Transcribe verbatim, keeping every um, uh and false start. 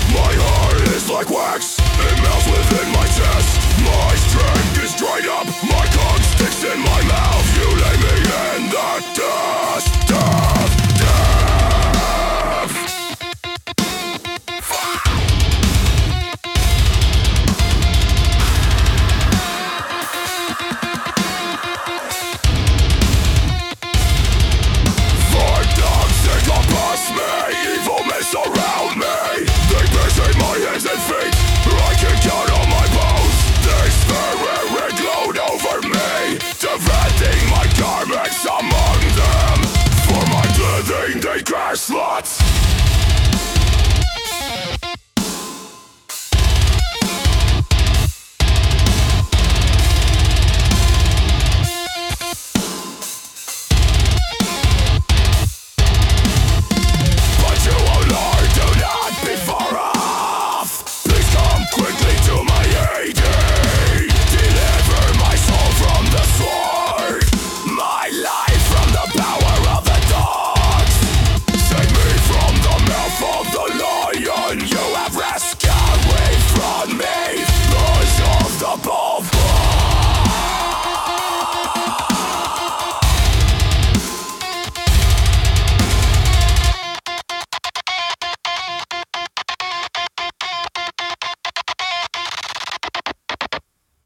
My heart is like wax, it melts within my chest. My strength is dried up, my tongue sticks in my mouth. You lay me in the dust, death, death. Five dogs encompass me, evil mists surround me. They pierce my hands and feet, I can count on my bones. They stare and gloat over me, dividing my garments among them. For my clothing they cast lots.